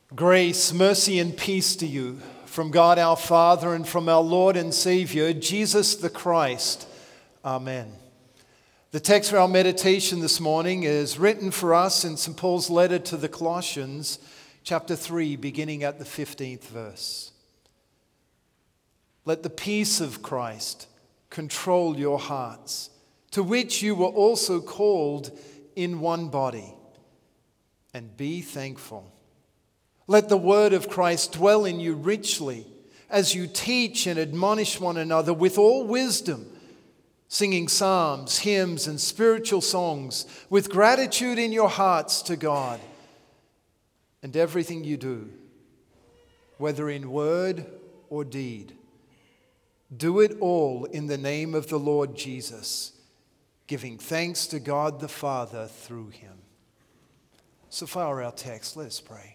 Grace, mercy, and peace to you from God our Father and from our Lord and Savior, Jesus the Christ. Amen. The text for our meditation this morning is written for us in St. Paul's letter to the Colossians, chapter 3, beginning at the 15th verse. Let the peace of Christ control your hearts, to which you were also called in one body, and be thankful. Let the word of Christ dwell in you richly as you teach and admonish one another with all wisdom, singing psalms, hymns, and spiritual songs with gratitude in your hearts to God. And everything you do, whether in word or deed, do it all in the name of the Lord Jesus, giving thanks to God the Father through him. So far our text, let us pray.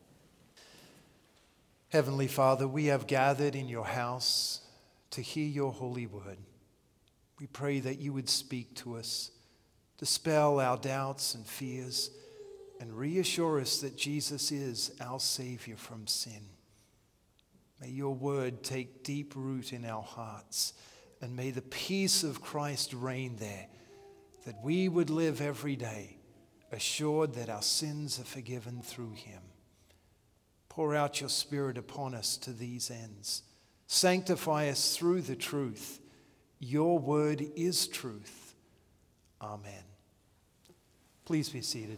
Heavenly Father, we have gathered in your house to hear your holy word. We pray that you would speak to us, dispel our doubts and fears, and reassure us that Jesus is our Savior from sin. May your word take deep root in our hearts, and may the peace of Christ reign there, that we would live every day assured that our sins are forgiven through him. Pour out your Spirit upon us to these ends. Sanctify us through the truth. Your word is truth. Amen. Please be seated.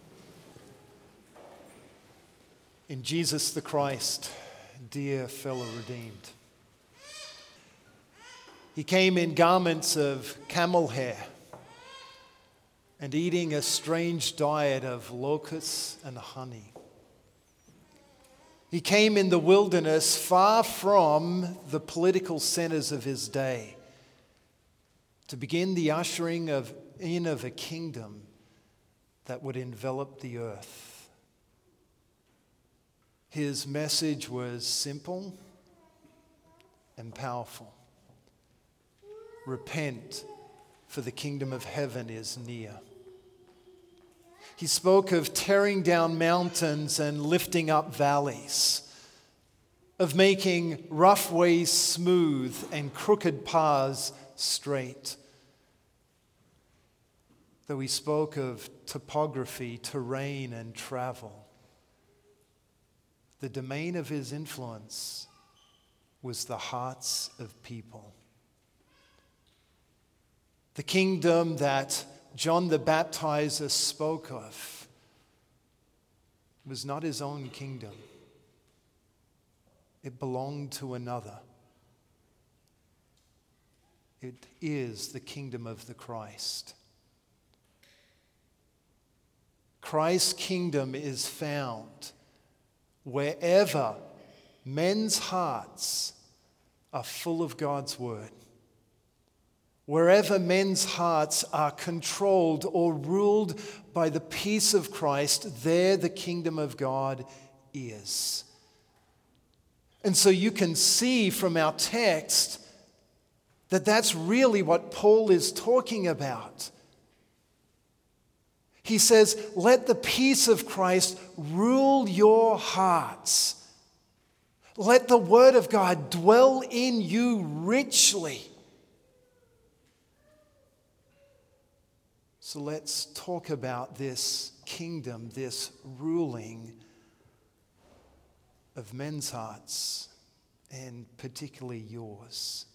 In Jesus the Christ, dear fellow redeemed, he came in garments of camel hair and eating a strange diet of locusts and honey. He came in the wilderness far from the political centers of his day to begin the ushering in of a kingdom that would envelop the earth. His message was simple and powerful. Repent, for the kingdom of heaven is near. He spoke of tearing down mountains and lifting up valleys, of making rough ways smooth and crooked paths straight. Though he spoke of topography, terrain, and travel, the domain of his influence was the hearts of people. The kingdom that John the Baptizer spoke of was not his own kingdom. It belonged to another. It is the kingdom of the Christ. Christ's kingdom is found wherever men's hearts are full of God's word. Wherever men's hearts are controlled or ruled by the peace of Christ, there the kingdom of God is. And so you can see from our text that that's really what Paul is talking about. He says, let the peace of Christ rule your hearts. Let the word of God dwell in you richly. So let's talk about this kingdom, this ruling of men's hearts, and particularly yours.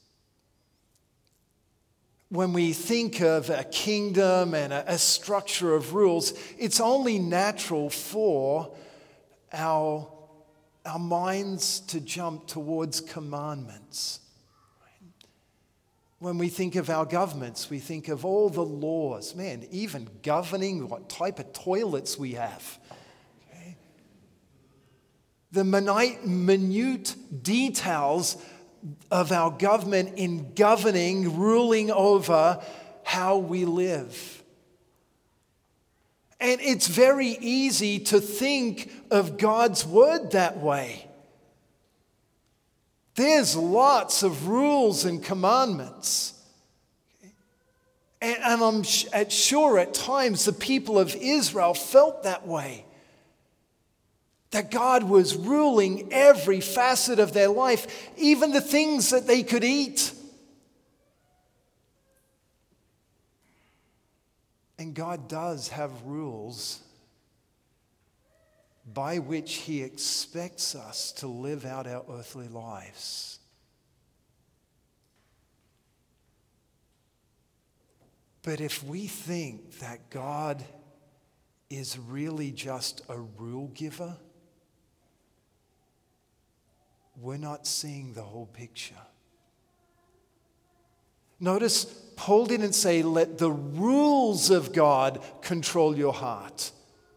When we think of a kingdom and a structure of rules, it's only natural for our minds to jump towards commandments. When we think of our governments, we think of all the laws, even governing what type of toilets we have. Okay? The minute details of our government in governing, ruling over how we live. And it's very easy to think of God's word that way. There's lots of rules and commandments. And I'm sure at times the people of Israel felt that way. That God was ruling every facet of their life, even the things that they could eat. And God does have rules by which He expects us to live out our earthly lives. But if we think that God is really just a rule giver, we're not seeing the whole picture. Notice, Paul didn't say, let the rules of God control your heart.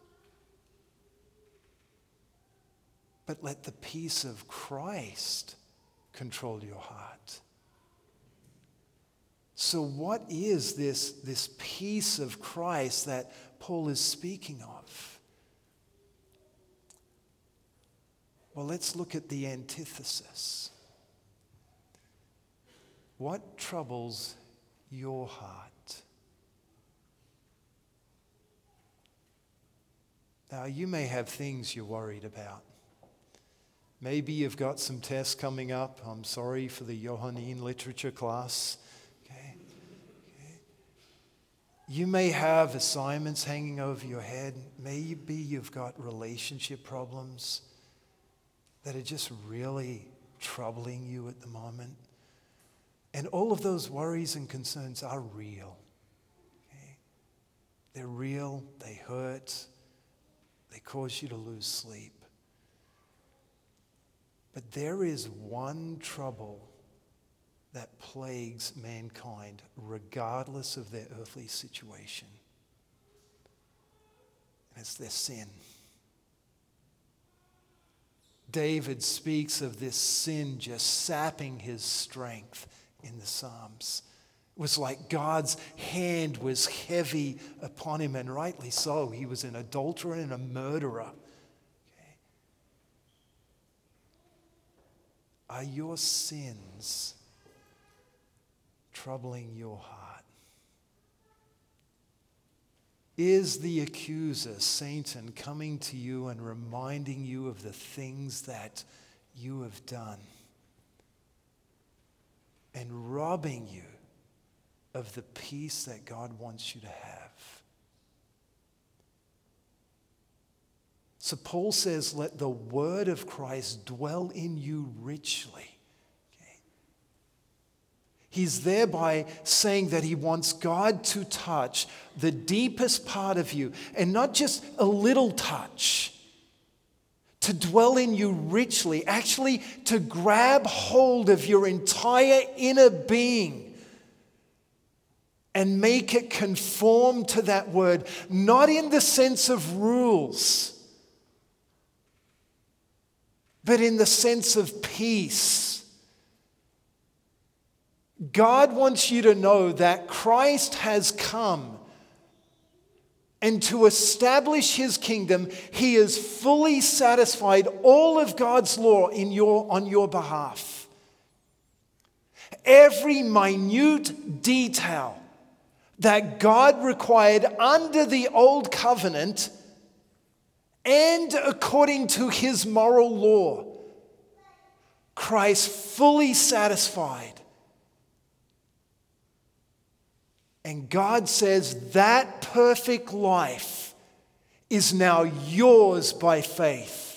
But let the peace of Christ control your heart. So what is this peace of Christ that Paul is speaking of? Well, let's look at the antithesis. What troubles your heart? Now, you may have things you're worried about. Maybe you've got some tests coming up. I'm sorry for the Johannine literature class. Okay. You may have assignments hanging over your head. Maybe you've got relationship problems that are just really troubling you at the moment. And all of those worries and concerns are real. Okay? They're real, they hurt, they cause you to lose sleep. But there is one trouble that plagues mankind regardless of their earthly situation. And it's their sin. David speaks of this sin just sapping his strength in the Psalms. It was like God's hand was heavy upon him, and rightly so. He was an adulterer and a murderer. Okay. Are your sins troubling your heart? Is the accuser, Satan, coming to you and reminding you of the things that you have done and robbing you of the peace that God wants you to have? So Paul says, let the word of Christ dwell in you richly. He's thereby saying that he wants God to touch the deepest part of you, and not just a little touch, to dwell in you richly, actually to grab hold of your entire inner being and make it conform to that word, not in the sense of rules, but in the sense of peace. God wants you to know that Christ has come, and to establish His kingdom, He has fully satisfied all of God's law on your behalf. Every minute detail that God required under the old covenant and according to His moral law, Christ fully satisfied. And God says that perfect life is now yours by faith.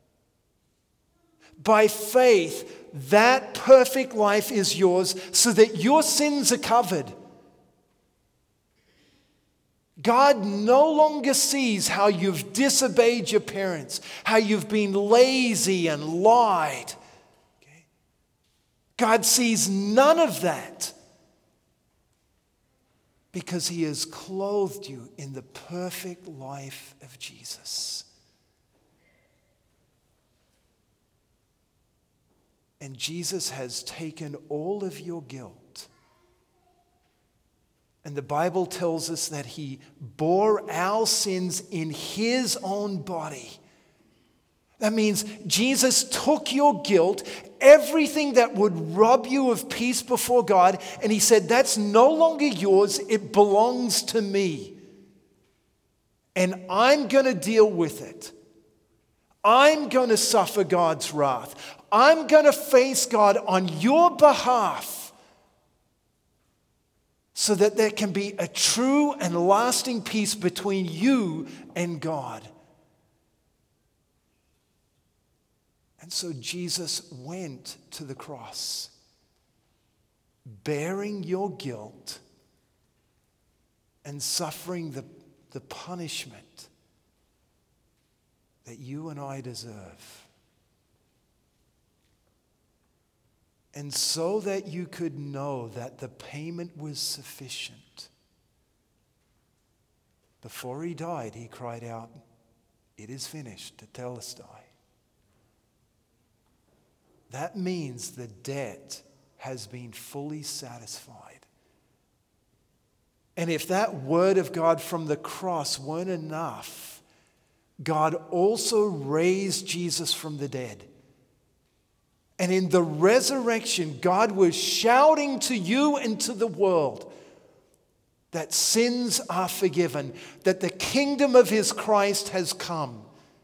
By faith, that perfect life is yours so that your sins are covered. God no longer sees how you've disobeyed your parents, how you've been lazy and lied. Okay? God sees none of that, because He has clothed you in the perfect life of Jesus. And Jesus has taken all of your guilt. And the Bible tells us that He bore our sins in His own body. That means Jesus took your guilt, everything that would rob you of peace before God, and He said, that's no longer yours, it belongs to me. And I'm going to deal with it. I'm going to suffer God's wrath. I'm going to face God on your behalf so that there can be a true and lasting peace between you and God. And so Jesus went to the cross, bearing your guilt and suffering the punishment that you and I deserve. And so that you could know that the payment was sufficient, before he died, he cried out, "It is finished," tetelestai. That means the debt has been fully satisfied. And if that word of God from the cross weren't enough, God also raised Jesus from the dead. And in the resurrection, God was shouting to you and to the world that sins are forgiven, that the kingdom of his Christ has come,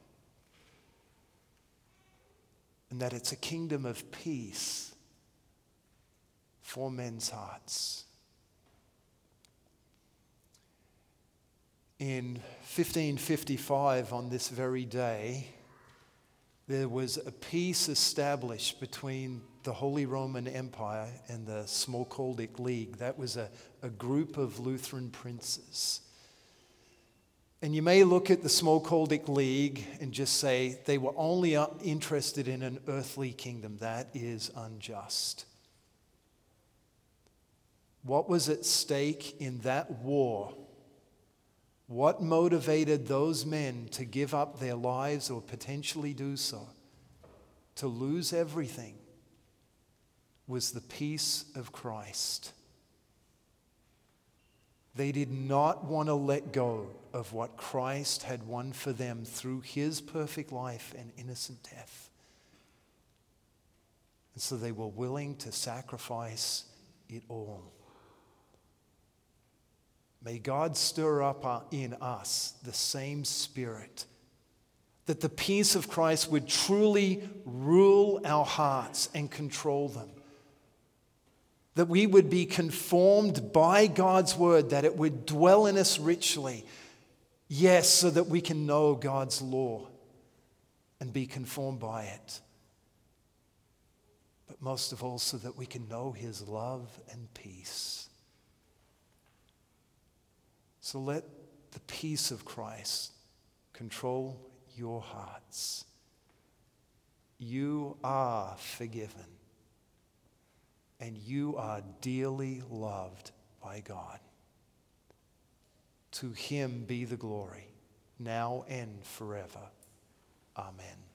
and that it's a kingdom of peace for men's hearts. In 1555, on this very day, there was a peace established between the Holy Roman Empire and the Smalkaldic League. That was a group of Lutheran princes. And you may look at the Smalkaldic League and just say they were only interested in an earthly kingdom. That is unjust. What was at stake in that war? What motivated those men to give up their lives or potentially do so, to lose everything, was the peace of Christ. They did not want to let go of what Christ had won for them through his perfect life and innocent death. And so they were willing to sacrifice it all. May God stir up in us the same spirit, that the peace of Christ would truly rule our hearts and control them, that we would be conformed by God's word, that it would dwell in us richly, yes, so that we can know God's law and be conformed by it, but most of all so that we can know his love and peace. So let the peace of Christ control your hearts. You are forgiven, and you are dearly loved by God. To him be the glory, now and forever. Amen.